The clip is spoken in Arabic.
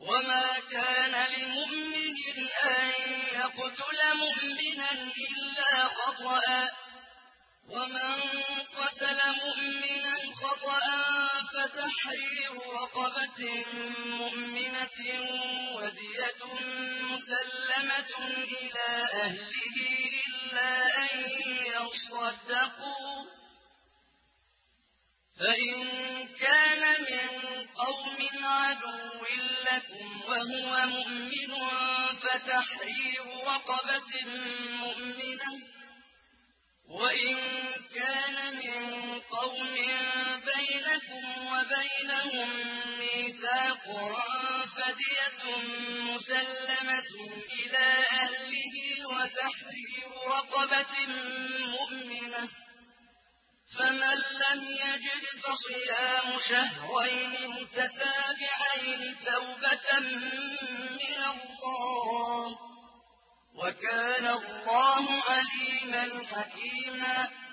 وما كان لمؤمن أن يقتل مؤمنا إلا خطأ ومن قتل مؤمنا خطأ فتحرير رقبة مؤمنة ودية مسلمة إلى أهله إلا أن يصدقوا فإن كان من قوم عدو لكم وهو مؤمن فتحرير رقبة مؤمنة وإن كان من قوم بينكم وبينهم ميثاق فدية مسلمة إلى أهله وتحرير رقبة مؤمنة فمن لم يجد فصيام شهرين متتابعين توبة من الله وكان الله عليما حكيما